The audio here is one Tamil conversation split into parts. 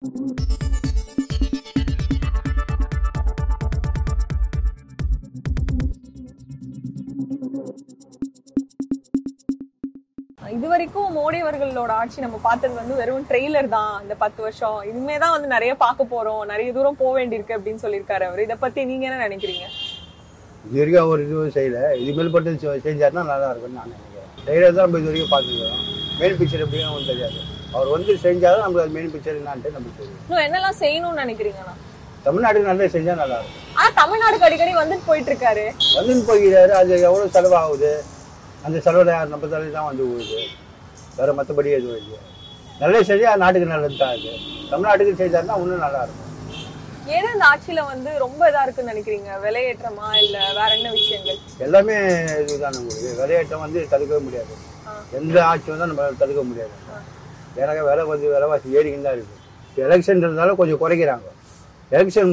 இது வரைக்கும் மோடி அவர்களோட ஆட்சி நம்ம பார்த்தது வந்து வெறும் ட்ரெய்லர் தான். இந்த 10 வருஷம் இனிமேதான் வந்து நிறைய பார்க்க போறோம், நிறைய தூரம் போக வேண்டியிருக்கு அப்படின்னு சொல்லியிருக்காரு அவர். இதை பத்தி நீங்க என்ன நினைக்கிறீங்க? இது வரைக்கும் அவர் இதுவும் செய்யல, இது மேல்பட்டு செஞ்சாருன்னா நல்லா இருக்கும்னு நான் நினைக்கிறேன். ட்ரெய்லர் தான் நம்ம இது வரைக்கும் பார்த்துக்கிறோம், மெயின் பிக்சர் எப்படின்னு ஒன்றும் தெரியாது. அவர் வந்து செஞ்சாலும் நம்மளுக்கு அது மெயின் பிக்சர் என்னான்ட்டு நம்மளுக்கு தெரியும். இன்னும் என்னெல்லாம் செய்யணும்னு நினைக்கிறீங்கன்னா? தமிழ்நாட்டுக்கு நல்லா செஞ்சா நல்லா இருக்கும். ஆனா தமிழ்நாடுக்கு அடிக்கடி வந்துட்டு போயிட்டு இருக்காரு. வந்துன்னு போகிறாரு, அது எவ்வளவு செலவாகுது, அந்த செலவில் நம்ம தலை தான் வந்து போகுது, வேற மற்றபடி எதுவும் இல்லை. நல்லா செஞ்சா நாட்டுக்கு நல்லது தான். அது தமிழ்நாட்டுக்கு செஞ்சாருன்னா இன்னும் நல்லா இருக்கும். ஏன்னா இந்த ஆட்சியில வந்து ரொம்ப இதா இருக்குன்னு நினைக்கிறீங்க? விலையேற்றமா இல்ல வேற என்ன விஷயங்கள்? எல்லாமே இதுதான். உங்களுக்கு விலையேற்றம் வந்து தடுக்கவே முடியாது, எந்த ஆட்சி வந்தால் நம்ம தடுக்க முடியாது. எனக்கு விலை வந்து விலைவாசி ஏறிக்கின்னு தான் இருக்கு. எலெக்ஷன் இருந்தாலும் கொஞ்சம் குறைக்கிறாங்க. எலெக்ஷன்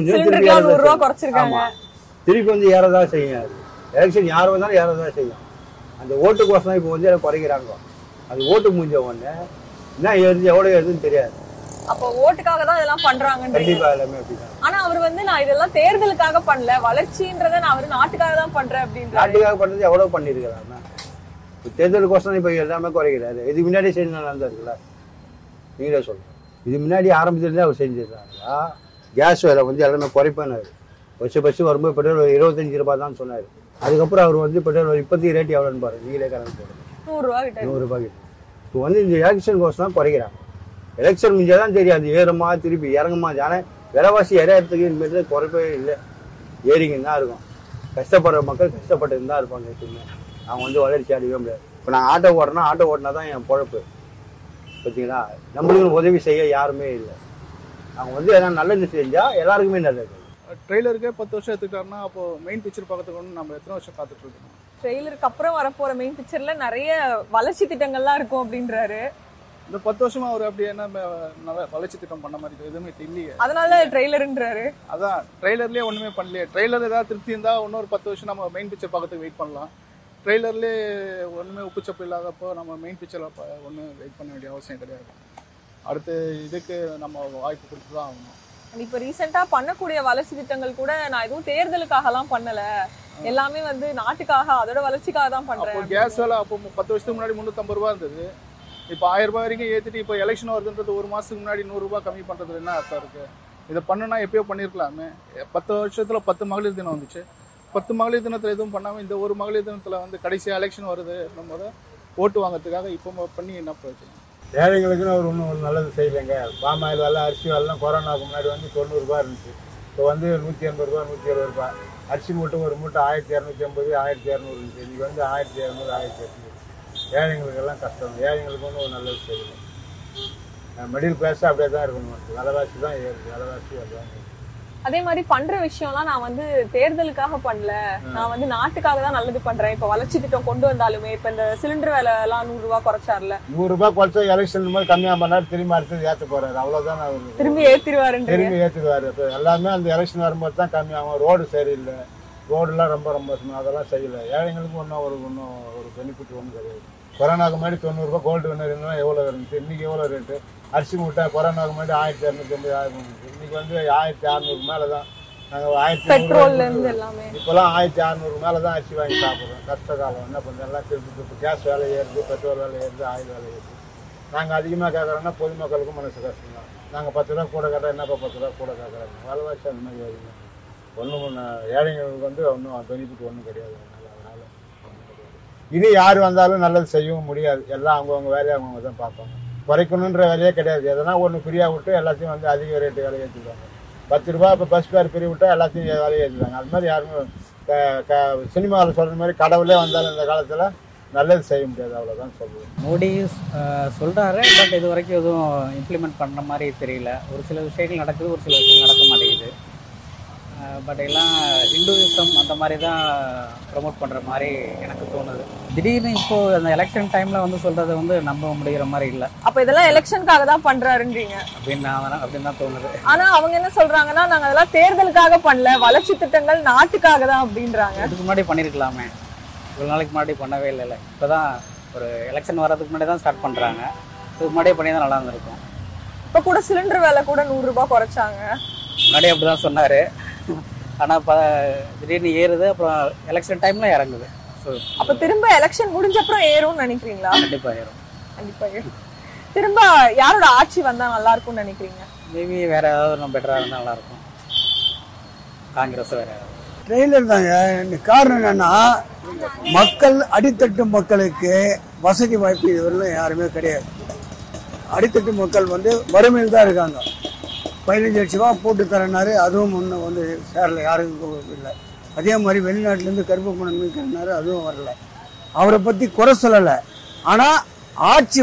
திருப்பி வந்து ஏறதான் செய்யும். எலெக்ஷன் யார் வந்தாலும் ஏறதான் செய்யும். அந்த ஓட்டுக்கோசம் இப்போ வந்து குறைக்கிறாங்க. அது ஓட்டு முடிஞ்ச உடனே என்ன எழுது எவ்வளவு எழுதுன்னு தெரியாது. அப்ப ஓட்டுக்காக தான் இதெல்லாம் பண்றாங்க. கண்டிப்பா எல்லாமே அப்படிதான். ஆனா அவர் வந்து நான் இதெல்லாம் தேர்தலுக்காக பண்ணல, வளர்ச்சின்றத நான் அவரு நாட்டுக்காக தான் பண்றேன் அப்படின்னு. நாட்டுக்காக பண்றது எவ்வளவு பண்ணிருக்கிறாங்க. தேர்தலுக்கோசம் இப்ப எல்லாமே குறைக்கிறாரு. இது முன்னாடி செஞ்சு நல்லா இருக்குல்ல, நீங்களே சொல்லுங்க. இது முன்னாடி ஆரம்பத்திலிருந்தே அவர் செஞ்சிருக்காங்களா? கேஸ் விலை வந்து எல்லாமே குறைப்பானாரு. பஸ் வரும்போது பெட்ரோல் 25 ரூபாய் தான் சொன்னாரு. அதுக்கப்புறம் அவர் வந்து பெட்ரோல் இப்போதைக்கு ரேட் எவ்வளோன்னு பாருங்க, நீங்களே கணக்கு போடுங்க. 100 ரூபாய் கிட்ட. இப்போ வந்து இந்த எலெக்ஷன் கோசம் தான் குறைக்கிறாங்க. எலெக்ஷன் முடிஞ்சாதான் தெரியாது ஏறுமா திருப்பி இறங்குமா. ஆனால் விலைவாசி இறங்கிறதுக்கு இனிமேல் குறைப்பே இல்லை, ஏறிங்கன்னு தான் இருக்கும். கஷ்டப்படுற மக்கள் கஷ்டப்பட்டு தான் இருப்பாங்க. எப்பவுமே அவங்க வந்து வளர்ச்சி அடையவே முடியாது. இப்போ நான் ஆட்டோ ஓட்டினா, ஆட்டோ ஓட்டினா தான் என் பொழப்பு. பார்த்தீங்களா, நம்மளுக்கு உதவி செய்ய யாருமே இல்லை. அவங்க வந்து எதாவது நல்லது செஞ்சால் எல்லாருக்குமே நல்லது. ட்ரெய்லருக்கே 10 வருஷம் எடுத்துக்கிட்டாருன்னா அப்போ மெயின் பிக்சர் பார்க்கறதுக்கு ஒன்று நம்ம எத்தனை வருஷம் பார்த்துட்டு இருக்கோம்? ட்ரெய்லருக்கு அப்புறம் வரப்போற மெயின் பிக்சர்ல நிறைய வளர்ச்சி திட்டங்கள்லாம் இருக்கும் அப்படின்றாரு. இந்த 10 வருஷமா அவர் அப்படி என்ன வளர்ச்சி திட்டம் பண்ண மாதிரி எதுவுமே இல்லையே, அதனால ட்ரெய்லர்ன்றாரு. அதான் ட்ரெய்லர்லேயே ஒன்றுமே பண்ணலையே. ட்ரெய்லர் ஏதாவது திருப்தி இருந்தால் இன்னொரு 10 வருஷம் நம்ம மெயின் பிக்சர் பார்க்கறதுக்கு வெயிட் பண்ணலாம். ட்ரெய்லர்லேயே ஒன்றுமே உப்புச்சப்பு இல்லாதப்போ நம்ம மெயின் பிக்சரில் ஒன்றும் வெயிட் பண்ண வேண்டிய அவசியம் கிடையாது. அடுத்து இதுக்கு நம்ம வாய்ப்பு கொடுத்து தான் ஆகணும். இப்ப ரீசெண்டா பண்ணக்கூடிய வளர்ச்சி திட்டங்கள் கூட நான் எதுவும் தேர்தலுக்காக எல்லாம் பண்ணல, எல்லாமே வந்து நாட்டுக்காக அதோட வளர்ச்சிக்காக தான் பண்றேன். கேஸ் வேலை அப்போ 10 வருஷத்துக்கு முன்னாடி 350 ரூபா இருந்தது, இப்போ 1000 ரூபாய் வரைக்கும் ஏற்றிட்டு இப்போ எலெக்ஷன் வருதுன்றது ஒரு மாதத்துக்கு முன்னாடி 100 ரூபாய் கம்மி பண்ணுறது என்ன அர்த்தம் இருக்குது? இதை பண்ணுனா எப்பயோ பண்ணியிருக்கலாமே. 10 வருஷத்தில் 10 மகளிர் தினம் வந்துச்சு. 10 மகளிர் தினத்தில் எதுவும் பண்ணாமல் இந்த ஒரு மகளிர் தினத்தில் வந்து கடைசியாக எலெக்ஷன் வருது நம்ம ஓட்டு வாங்கிறதுக்காக இப்போ பண்ணி என்ன பிரச்சனை? ஏழைங்களுக்குன்னு அவர் ஒன்றும் ஒரு நல்லது செய்யலைங்க. பாமாயில் வேலை, அரிசி வேலைலாம் கொரோனாவுக்கு முன்னாடி வந்து 90 ரூபா இருந்துச்சு. இப்போ வந்து 180 ரூபா, 170 ரூபா. அரிசி மூட்டை ஒரு மூட்டை 1250, 1200 இருந்துச்சு. இன்றைக்கி வந்து 1200, 1800. ஏழைங்களுக்கெல்லாம் கஷ்டம். ஏழைங்களுக்கு ஒன்றும் ஒரு நல்லது செய்யணும். மிடில் கிளாஸ் அப்படியே தான் இருக்கணும். விலைவாசி தான் ஏறுது, விலைவாசி அதுதான். அதே மாதிரி பண்ற விஷயம்லாம் நான் வந்து தேர்தலுக்காக பண்ணல, நான் வந்து நாட்டுக்காக தான் நல்லது பண்றேன். இப்ப வளர்ச்சி திட்டம் கொண்டு வந்தாலுமே இப்ப இந்த சிலிண்டர் விலை எல்லாம் 100 ரூபாய் குறைச்சார்ல, 100 ரூபாய் குறைச்சா எலெக்ஷன் போது கம்மியா பண்ணாரு, திரும்பி அடுத்தது ஏற்ற போறாரு. அவ்வளவுதான். அவர் திரும்பி ஏற்றிடுவாரு. இப்போ எல்லாமே அந்த எலெக்ஷன் வரும்போது தான் கம்மியாகும். ரோடு சரியில்லை, ரோடுலாம் ரொம்ப அதெல்லாம் செய்யலை. ஏழைங்களுக்கு ஒன்றும் ஒரு பெனிஃபிட் ஒன்றும் கிடையாது. கொரோனாவுக்கு முன்னாடி 90 ரூபாய் கோல்டு வின்னர் இருந்தால் எவ்வளோ இருந்துச்சு, இன்னைக்கு எவ்வளோ ரேட்டு? அரிசி மூட்டை கொரோனாவுக்கு முன்னாடி 1250, 1000 இருந்துச்சு. இன்னைக்கு வந்து 1600 மேலே தான். நாங்கள் 1600 இப்போலாம் 1600 மேலே தான் அரிசி வாங்கி சாப்பிட்றோம். கஷ்ட காலம் என்ன பண்ணுறோம், எல்லாம் திருப்பி இப்போ கேஸ் வேலை ஏறுது, பெட்ரோல் வேலை ஏறுது, ஆயில் வேலை ஏறுது. நாங்கள் அதிகமாக கேட்குறோன்னா பொதுமக்களுக்கும் மனசு கஷ்டம் தான். நாங்கள் 10 ரூபா கூட கேட்டால் என்னப்பா 10 ரூபா கூட கேட்குறாங்க. விலைவாசி அந்த மாதிரி வருது. ஒன்றும் ஏழைங்களுக்கு வந்து ஒன்றும் பெனிஃபிட் ஒன்றும் கிடையாது. அதனால் இனி யார் வந்தாலும் நல்லது செய்யவும் முடியாது. எல்லாம் அவங்கவுங்க வேலையை அவங்கவுங்க தான் பார்ப்பாங்க. குறைக்கணுன்ற வேலையே கிடையாது. எதனா ஒன்று ஃப்ரீயாக விட்டு எல்லாத்தையும் வந்து அதிக ரேட்டு வேலையை ஏற்றிடுவாங்க. 10 ரூபா இப்போ பஸ் ஃபேர் ஃப்ரீ விட்டால் எல்லாத்தையும் வேலையை ஏற்றிடுவாங்க. அது மாதிரி யாருமே சினிமாவில் சொல்கிற மாதிரி கடவுளே வந்தாலும் இந்த காலத்தில் நல்லது செய்ய முடியாது. அவ்வளோதான் சொல்லுவேன். மோடி சொல்கிறாரு, பட் இது வரைக்கும் எதுவும் இம்ப்ளிமெண்ட் பண்ணுற மாதிரி தெரியல. ஒரு சில விஷயங்கள் நடக்குது, ஒரு சில விஷயங்கள் நடக்க மாட்டேங்குது. பட் எல்லாம் ஹிந்துவிசம் அந்த மாதிரி தான் ப்ரமோட் பண்ணுற மாதிரி எனக்கு தோணுது. திடீர்னு இப்போ அந்த எலெக்ஷன் டைமில் வந்து சொல்கிறது வந்து நம்ப முடிகிற மாதிரி இல்லை. அப்போ இதெல்லாம் எலெக்ஷனுக்காக தான் பண்ணுறாருன்றீங்க அப்படின்னு தான் தோணுது. ஆனால் அவங்க என்ன சொல்கிறாங்கன்னா, நாங்கள் அதெல்லாம் தேர்தலுக்காக பண்ணல, வளர்ச்சி திட்டங்கள் நாட்டுக்காக தான் அப்படின்றாங்க. அதுக்கு முன்னாடி பண்ணியிருக்கலாமே, இவ்வளோ நாளைக்கு முன்னாடி பண்ணவே இல்லை. இப்போ தான் ஒரு எலெக்ஷன் வர்றதுக்கு முன்னாடி தான் ஸ்டார்ட் பண்ணுறாங்க. இதுக்கு முன்னாடியே பண்ணி தான் நல்லா இருந்திருக்கும். இப்ப கூட சிலிண்டர் விலை கூட 100 ரூபாய் குறைச்சாங்க. முன்னாடி அப்படிதான் சொன்னாரு. ஆனா திடீர்னு ஏறுது, அப்புறம் எலெக்ஷன் டைம்ல இறங்குது. அப்ப திரும்ப எலெக்ஷன் முடிஞ்ச அப்புறம் ஏறும்னு நினைக்கிறீங்களா? கண்டிப்பா ஏறும். கண்டிப்பா ஏறும். திரும்ப யாரோட ஆட்சி வந்தா நல்லா இருக்கும்னு நினைக்கிறீங்க? மேபி வேற ஏதாவது பெட்டரா இருந்தா நல்லா இருக்கும். காங்கிரஸ் வேற ட்ரெயிலர் தாங்க. காரணம் என்னன்னா, மக்கள் அடித்தட்டு மக்களுக்கு வசதி வாய்ப்பு இதுவரையிலும் யாருமே கிடையாது. அடித்தட்டு மக்கள் வறுமையில் தான் இருக்காங்க. 15 லட்ச ரூபா போட்டு தரனாரு, அதுவும் முன்ன சேரல, யாருக்கும் இல்லை. அதே மாதிரி வெளிநாட்டிலேருந்து கருப்பு பணம் மீட்கிறாரு, அதுவும் வரல. அவரை பற்றி குறை சொல்லலை. ஆனால் ஆட்சி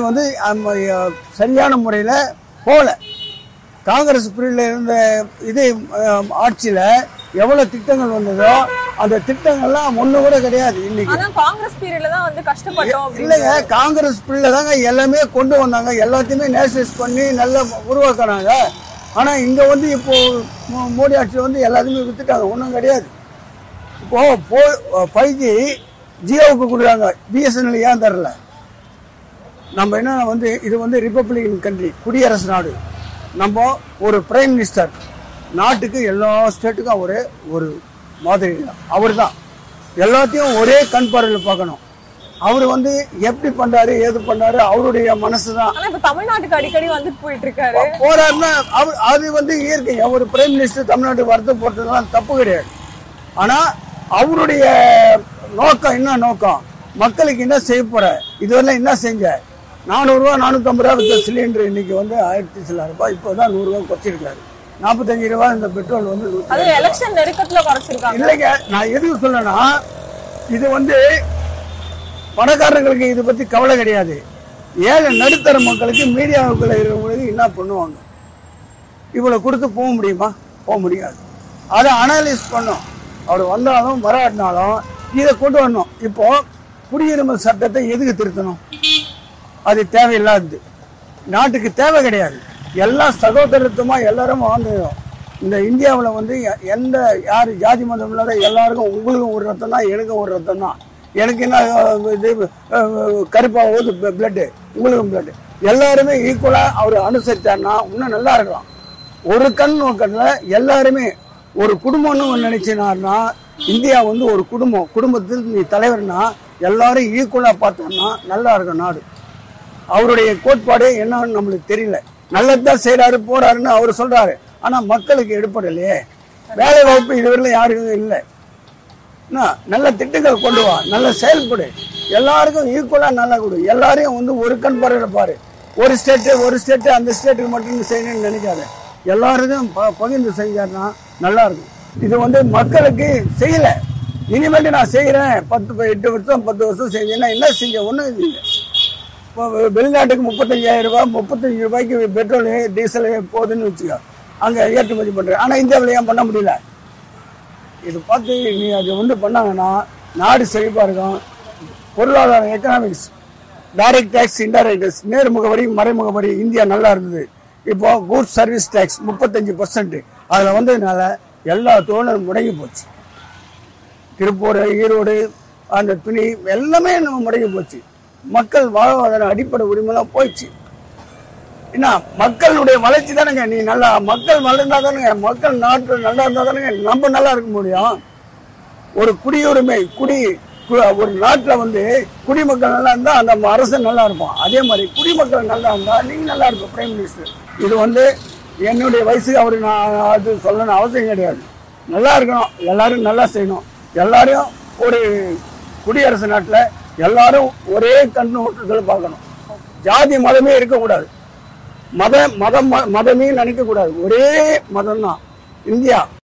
சரியான முறையில் போகல. காங்கிரஸ் பீரியட்ல இருந்த இது ஆட்சியில் எவ்வளவு திட்டங்கள் வந்ததோ அந்த திட்டங்கள்லாம் ஒண்ணு கூட கிடையாது. இன்னைக்கு காங்கிரஸ் பீரியட்ல தான் கஷ்டப்பட்டோம் இல்லைங்க. காங்கிரஸ் பீரியட்ல தாங்க எல்லாமே கொண்டு வந்தாங்க. எல்லாத்தையுமே நேஷனலைஸ் பண்ணி நல்லா உருவாக்கினாங்க. ஆனா இங்க இப்போ மோடி ஆட்சியில் எல்லாத்தையுமே வித்துட்டாங்க. ஒன்றும் கிடையாது. இப்போ 5G ஜியோவுக்கு கொடுக்குறாங்க, BSNL ஏன் தரல? நம்ம என்ன இது ரிப்பப்ளிகன் கண்ட்ரி, குடியரசு நாடு. நம்ம ஒரு பிரைம் மினிஸ்டர், நாட்டுக்கு எல்லா ஸ்டேட்டுக்கும் ஒரு மாதிரி அவர் தான் எல்லாத்தையும் ஒரே கண் பார்வையில் பார்க்கணும். அவர் எப்படி பண்றாரு, ஏது பண்றாரு, அவருடைய மனசு தான். தமிழ்நாட்டுக்கு அடிக்கடி போயிட்டு இருக்காரு, போறாருன்னா அது இயற்கை. ஒரு பிரைம் மினிஸ்டர் தமிழ்நாட்டுக்கு வரது போறதுலாம் தப்பு கிடையாது. ஆனா அவருடைய நோக்கம் என்ன? நோக்கம் மக்களுக்கு என்ன செய்ய போற, இதுவரை என்ன செஞ்ச? 400 ரூபா 450 ரூபா வித்த சிலிண்டர் இன்னைக்கு 1000 சில ரூபாய், இப்போதான் 100 ரூபாய் குறைச்சிருக்காரு. 45 ரூபாய் இந்த பெட்ரோல் எலெக்ஷன் நெருக்கத்துல குறைச்சிருக்காங்க. இல்லைங்க, நான் எதுக்கு சொல்லனா, இது பணக்காரங்களுக்கு இதை பத்தி கவலை கிடையாது. ஏழை நடுத்தர மக்களுக்கு, மீடியாவுக்குள்ள இருக்கிறவங்களுக்கு என்ன பண்ணுவாங்க? இவ்வளவு கொடுத்து போக முடியுமா? போக முடியாது. அதை அனலைஸ் பண்ணும். அவர் வந்தாலும் வராட்டினாலும் இதை கொண்டு வரணும். இப்போ குடியுரிமை சட்டத்தை எதுக்கு திருத்தணும்? அது தேவையில்லாதது, நாட்டுக்கு தேவை கிடையாது. எல்லாம் சகோதரத்துவமா எல்லாரும் வாழ்ந்துடும். இந்த இந்தியாவில் எந்த யார் ஜாதி மதம் இல்லாத எல்லாருக்கும், உங்களுக்கும் ஒரு ரத்தம் தான், எனக்கும் ஒரு ரத்தம் தான். எனக்கு என்ன இது கருப்பாவது பிளட்டு, உங்களுக்கும் பிளட்டு, எல்லாருமே ஈக்குவலாக அவர் அனுசரித்தார்னா இன்னும் நல்லா இருக்கலாம். ஒரு கண் நோக்கத்தில் எல்லாருமே ஒரு குடும்பம்னு நினைச்சினார்னா, இந்தியா ஒரு குடும்பம், குடும்பத்தில் நீ தலைவர்னா எல்லாரும் ஈக்குவலாக பார்த்தோம்னா நல்லா இருக்கும் நாடு. அவருடைய கோட்பாடு என்னன்னு நம்மளுக்கு தெரியல. நல்லதுதான் செய்யறாரு, போறாருன்னு அவர் சொல்றாரு. ஆனா மக்களுக்கு எடுப்படலையே. வேலை வாய்ப்பு இதுவரையிலும் யாருக்கும் இல்லை. நல்ல திட்டங்கள் கொண்டு வா, நல்ல செயல்படு, எல்லாருக்கும் ஈக்குவலா நல்லா கொடு. எல்லாரையும் ஒரு கண் பார்வையில் பாரு. ஒரு ஸ்டேட்டு அந்த ஸ்டேட்டுக்கு மட்டும் செய்யணும்னு நினைக்காத. எல்லாருக்கும் பகிர்ந்து செஞ்சாருன்னா நல்லா இருக்கும். இது மக்களுக்கு செய்யல. இனிமேட்டு நான் செய்யறேன், 8 வருஷம் 10 வருஷம் செஞ்சேன்னா என்ன செஞ்ச? ஒன்றும் இல்லை. இப்போ வெளிநாட்டுக்கு 35,000 ரூபாய் 35 ரூபாய்க்கு பெட்ரோல் டீசல் போகுதுன்னு வச்சுக்கோ, அங்கே ஏற்றுமதி பண்ணுறேன். ஆனால் இந்தியாவில் ஏன் பண்ண முடியல? இது பார்த்து நீ அது பண்ணாங்கன்னா நாடு செழிப்பாக இருக்கும். பொருளாதாரம், economics, direct tax, indirect tax, நேர்முக வரி, மறைமுக வரி இந்தியா நல்லா இருந்தது. இப்போ கூட்ஸ் சர்வீஸ் டேக்ஸ் 35%, அதில் வந்ததுனால எல்லா தொழிலும் முடங்கி போச்சு. திருப்பூர், ஈரோடு, அந்த துணி எல்லாமே நம்ம முடங்கி போச்சு. மக்கள் வாழ்வாதார அடிப்படை உரிமைலாம் போயிடுச்சு. என்ன மக்களுடைய வளர்ச்சி தானேங்க. நீ நல்லா மக்கள் வளர்ந்தா தானுங்க, மக்கள் நாட்டில் நல்லா இருந்தா தானுங்க நம்ம நல்லா இருக்க முடியும். ஒரு குடியுரிமை ஒரு நாட்டில் குடிமக்கள் நல்லா இருந்தா அந்த அரசு நல்லா இருப்பான். அதே மாதிரி குடிமக்கள் நல்லா இருந்தா நீங்க நல்லா இருப்போம் பிரைம் மினிஸ்டர். இது என்னுடைய வயசுக்கு அவரு நான் அது சொல்லணும் அவசியம் கிடையாது. நல்லா இருக்கணும், எல்லாரும் நல்லா செய்யணும். எல்லாரையும் ஒரு குடியரசு நாட்டில் எல்லாரும் ஒரே கண்ணோட்டத்தில் பார்க்கணும். ஜாதி மதமே இருக்கக்கூடாது. மதமே நினைக்க கூடாது. ஒரே மதம் தான் இந்தியா.